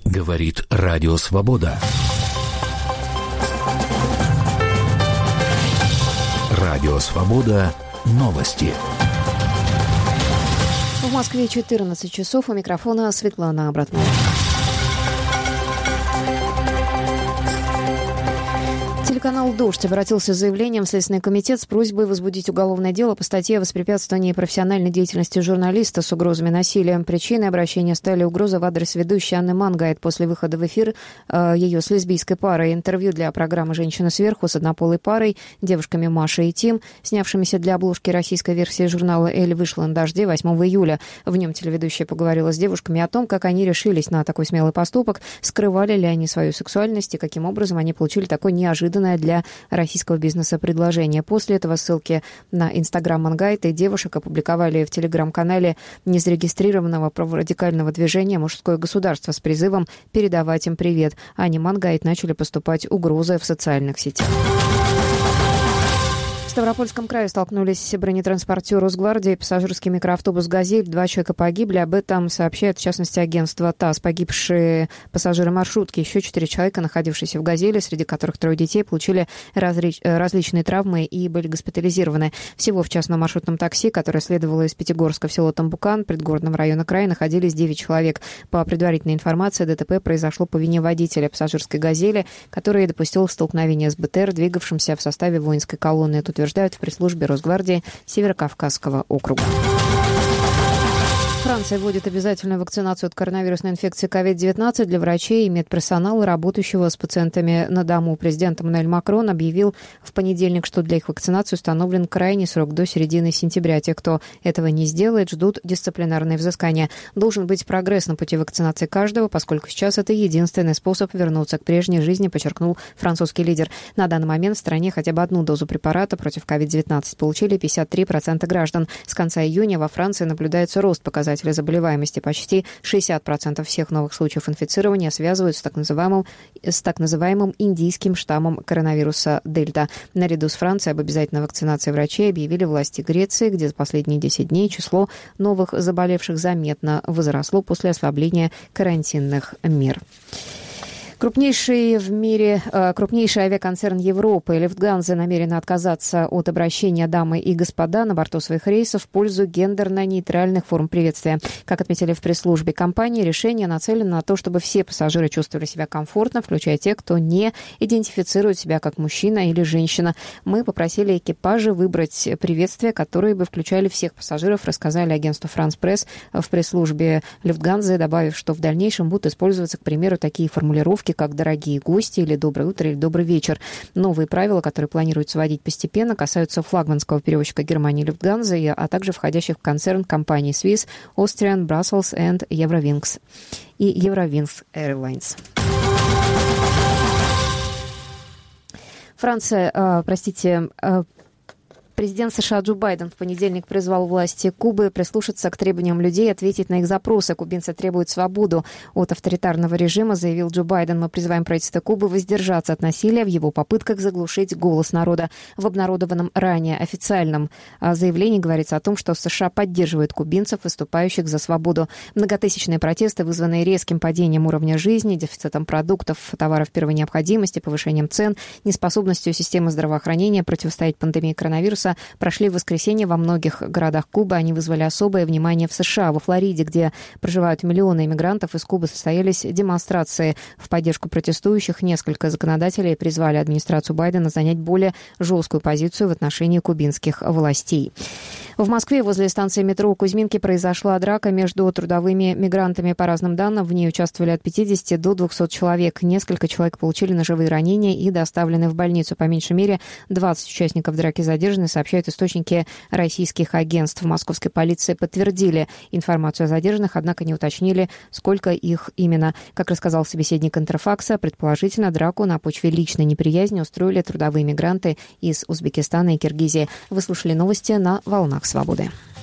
Говорит Радио Свобода. Радио Свобода. Новости. В Москве 14 часов. У микрофона Светлана Абратнова. Телеканал «Дождь» обратился с заявлением в Следственный комитет с просьбой возбудить уголовное дело по статье о воспрепятствовании профессиональной деятельности журналиста с угрозами насилия. Причиной обращения стали угрозы в адрес ведущей Анны Мангайт после выхода в эфир ее с лесбийской парой. Интервью для программы «Женщина сверху» с однополой парой, девушками Машей и Тим, снявшимися для обложки российской версии журнала «Эль», вышло на «Дожде» 8 июля. В нем телеведущая поговорила с девушками о том, как они решились на такой смелый поступок, скрывали ли они свою сексуальность и каким образом они получили такой неожиданный для российского бизнеса предложение. После этого ссылки на Инстаграм Мангайт и девушек опубликовали в Телеграм-канале незарегистрированного праворадикального движения «Мужское государство» с призывом передавать им привет. Ане Мангайт начали поступать угрозы в социальных сетях. В Ставропольском крае столкнулись бронетранспортер Росгвардии и пассажирский микроавтобус «Газель». 2 человека погибли. Об этом сообщает, в частности, агентство ТАСС. Погибшие пассажиры маршрутки. Еще 4 человека, находившиеся в «Газели», среди которых 3 детей, получили различные травмы и были госпитализированы. Всего в частном маршрутном такси, которое следовало из Пятигорска в село Тамбукан, предгорного района края, находились 9 человек. По предварительной информации, ДТП произошло по вине водителя пассажирской «Газели», который допустил столкновение с БТР, двигавшимся в составе воинской колонны. Это утверждают в пресс-службе Росгвардии Северокавказского округа. Франция вводит обязательную вакцинацию от коронавирусной инфекции COVID-19 для врачей и медперсонала, работающего с пациентами на дому. Президент Эммануэль Макрон объявил в понедельник, что для их вакцинации установлен крайний срок до середины сентября. Те, кто этого не сделает, ждут дисциплинарные взыскания. Должен быть прогресс на пути вакцинации каждого, поскольку сейчас это единственный способ вернуться к прежней жизни, подчеркнул французский лидер. На данный момент в стране хотя бы одну дозу препарата против COVID-19 получили 53% граждан. С конца июня во Франции наблюдается рост показателей заболеваемости. Почти 60% всех новых случаев инфицирования связывают с так называемым индийским штаммом коронавируса Дельта. Наряду с Францией об обязательной вакцинации врачей объявили власти Греции, где за последние 10 дней число новых заболевших заметно возросло после ослабления карантинных мер. Крупнейший авиаконцерн Европы Люфтганза намерен отказаться от обращения «дамы и господа» на борту своих рейсов в пользу гендерно-нейтральных форм приветствия. Как отметили в пресс-службе компании, решение нацелено на то, чтобы все пассажиры чувствовали себя комфортно, включая тех, кто не идентифицирует себя как мужчина или женщина. Мы попросили экипажи выбрать приветствия, которые бы включали всех пассажиров, рассказали агентству France Press в пресс-службе Люфтганзы, добавив, что в дальнейшем будут использоваться, к примеру, такие формулировки, как «дорогие гости» или «доброе утро» или «добрый вечер». Новые правила, которые планируется вводить постепенно, касаются флагманского перевозчика Германии Люфтганза, а также входящих в концерн компаний Swiss, Austrian, Brussels and Eurowings и Eurowings Airlines. Президент США Джо Байден в понедельник призвал власти Кубы прислушаться к требованиям людей и ответить на их запросы. Кубинцы требуют свободу от авторитарного режима, заявил Джо Байден. Мы призываем правительство Кубы воздержаться от насилия в его попытках заглушить голос народа. В обнародованном ранее официальном заявлении говорится о том, что США поддерживают кубинцев, выступающих за свободу. Многотысячные протесты, вызванные резким падением уровня жизни, дефицитом продуктов, товаров первой необходимости, повышением цен, неспособностью системы здравоохранения противостоять пандемии коронавируса, прошли в воскресенье во многих городах Кубы. Они вызвали особое внимание в США. Во Флориде, где проживают миллионы иммигрантов из Кубы, состоялись демонстрации в поддержку протестующих. Несколько законодателей призвали администрацию Байдена занять более жесткую позицию в отношении кубинских властей. В Москве возле станции метро Кузьминки произошла драка между трудовыми мигрантами. По разным данным, в ней участвовали от 50 до 200 человек. Несколько человек получили ножевые ранения и доставлены в больницу. По меньшей мере, 20 участников драки задержаны, сообщают источники российских агентств. В московской полиции подтвердили информацию о задержанных, однако не уточнили, сколько их именно. Как рассказал собеседник Интерфакса, предположительно, драку на почве личной неприязни устроили трудовые мигранты из Узбекистана и Киргизии. Вы слушали новости на «Волнах свободы».